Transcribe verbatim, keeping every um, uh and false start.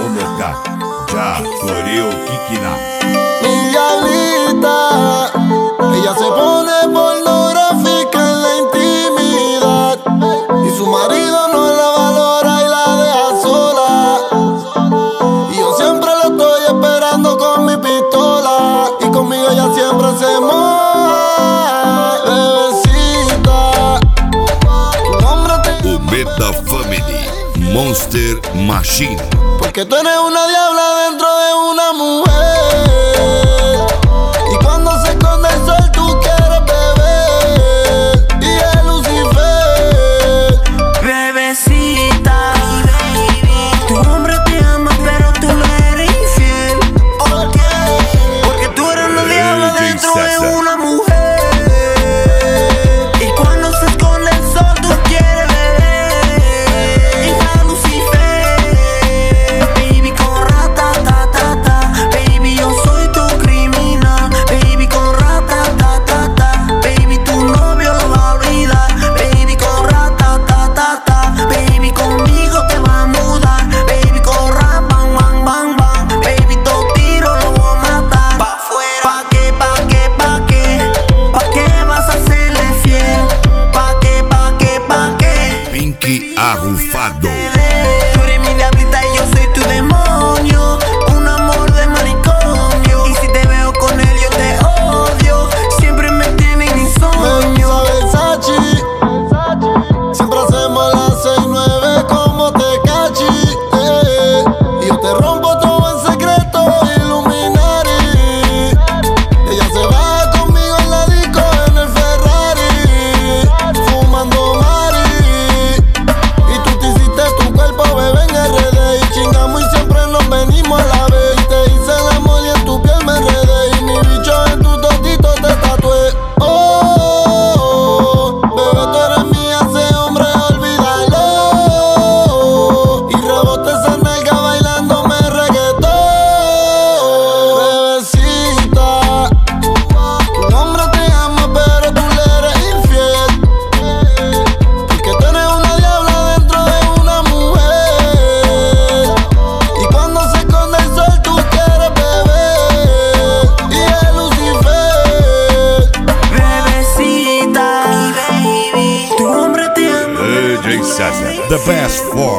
vou botar já Floreo Kikina. Mi diablita, ella se pone pornográfica en la intimidad y su marido no la valora y la deja sola. Y yo siempre la estoy esperando con mi pistola y conmigo ella siempre se moja. Bebecita, tu nombre te Umeda Family, Monster Machine. porque tú eres una diabla dentro de una mujer. Y cuando se esconde el sol tú quieres beber. Y es Lucifer. Bebecita, tu hombre te ama pero tú le eres infiel. ¿Por qué? Porque tú eres una diabla D J dentro de Sasa. una mujer. Y cuando se esconde el sol tú quieres beber. Hija Lucifer, baby con rata ta ta ta. Baby yo soy tu criminal. Baby con rata ta ta ta. Baby tu novio lo va a olvidar. Baby con rata ta ta ta. Baby conmigo te va a mudar. Baby con rap bang bang bang bang. Baby dos tiros lo voy a matar. Pa' fuera. Pa' qué, pa' qué, pa' qué. Pa' qué vas a serle fiel. Pa' qué, pa' qué, pa' qué. Pinky Arrufado. Tú eres mi diablita y yo soy tu demonio. Un amor de manicomio. Y si te veo con él yo te odio. Siempre me tienen Me insomnio. gusta Versace. Siempre hacemos las seis nueve como Tecachi. Eh. Y yo te rompo todo en secreto, Illuminati. Ella se va conmigo en la disco en el Ferrari, fumando mari. Y tú te hiciste tu cuerpo, bebé, en R D. Y chingamos y siempre nos venimos a la vez. Y te hice el amor y en tu piel me enredé. Y mi bicho en tus toditos te tatué. Oh, bebé, tú eres mía, ese hombre, olvídalo. Y rebote esa nalga bailándome reggaetón. Bebecita, tu hombre te ama pero tú le eres infiel. Porque tú eres una diabla dentro de una mujer. Y cuando se esconde el sol tú quieres beber. Y es Lucifer. Bebecita, tu hombre te ama. D J Sasa, the best for